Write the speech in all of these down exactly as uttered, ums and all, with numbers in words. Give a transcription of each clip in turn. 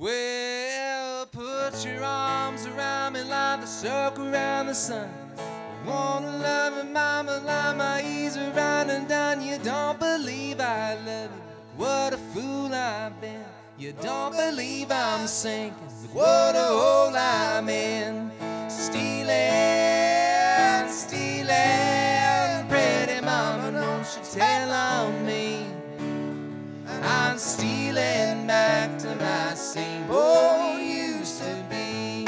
Well, put your arms around me like the circle around the sun. I wanna love you, mama, like my ears around and down. You don't believe I love you. What a fool I've been. You don't believe I'm sinking. What a hole I'm in. Stealing, stealing. Pretty mama, don't you tell on me. I'm stealing back to my same boy used to be.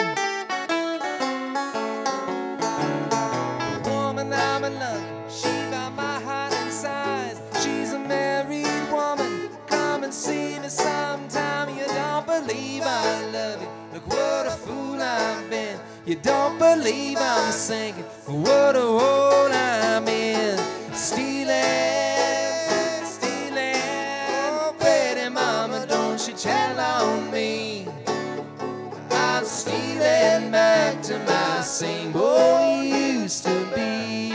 The woman I'm in love with, she got my heart inside. She's a married woman. Come and see me sometime. You don't believe I love you. Look what a fool I've been. You don't believe I'm sinking. What a hole I'm in. Stealing. Tell on me. I'm stealing back to my same boy used to be.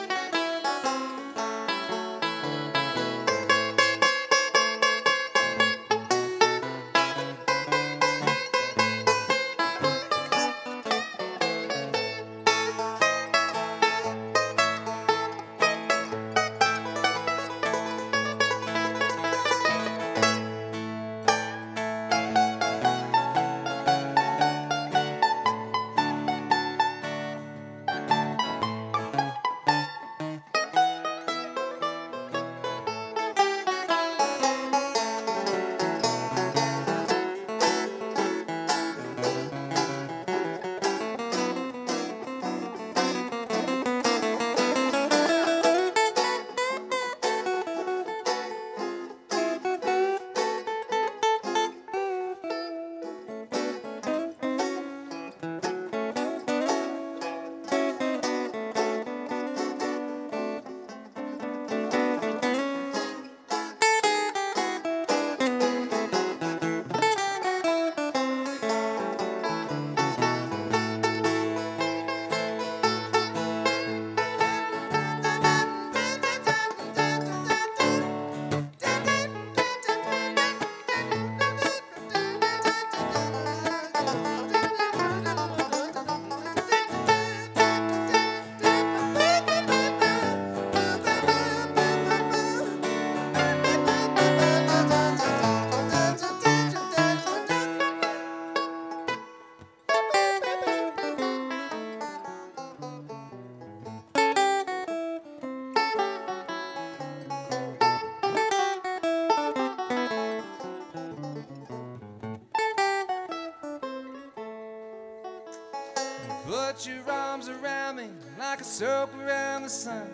Put your arms around me like a circle around the sun.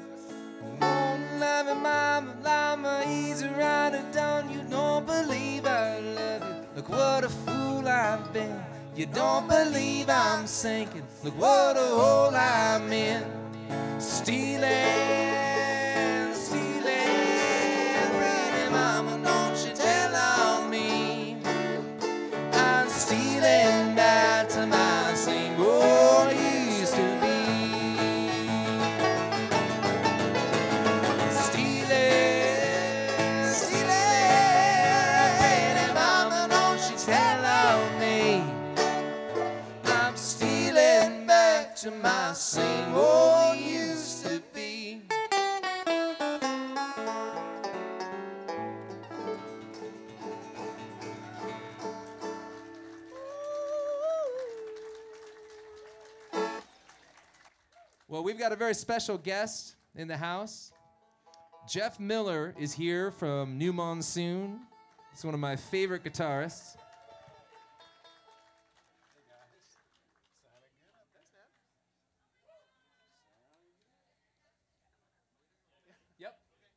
I wanna love you, mama, like my ears around it down. You don't believe I love you. Look what a fool I've been. You don't believe I'm sinking. Look what a hole I'm in. Stealing, stealing. Pretty mama, don't you tell on me. I'm stealing back to my same boy used to be. Stealing, stealing. Pretty mama, don't you tell on me. I'm stealing back to my same boy used to be. Well, we've got a very special guest in the house. Jeff Miller is here from New Monsoon. He's one of my favorite guitarists. Yep.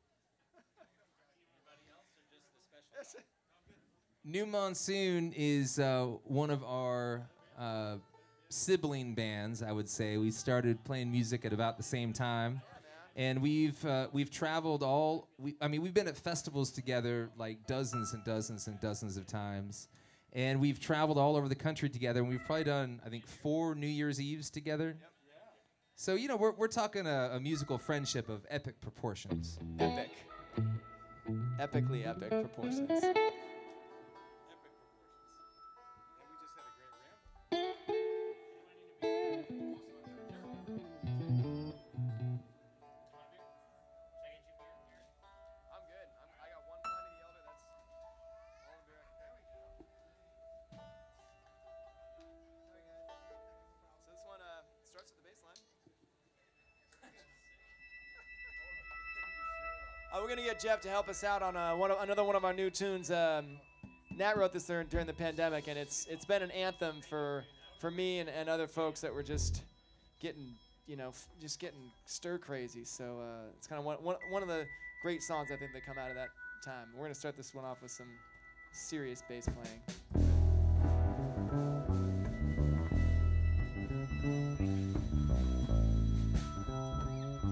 New Monsoon is uh, one of our uh, sibling bands, I would say. We started playing music at about the same time, and we've uh, we've traveled all. We, I mean, we've been at festivals together like dozens and dozens and dozens of times, and we've traveled all over the country together. And we've probably done, I think, four New Year's Eves together. So you know, we're we're talking a, a musical friendship of epic proportions. Epic. Epically epic proportions. we're gonna get Jeff to help us out on uh, one of, another one of our new tunes. Um, Nat wrote this during, during the pandemic, and it's it's been an anthem for for me and, and other folks that were just getting, you know, f- just getting stir crazy. So uh, it's kind of one, one one of the great songs I think that come out of that time. We're gonna start this one off with some serious bass playing.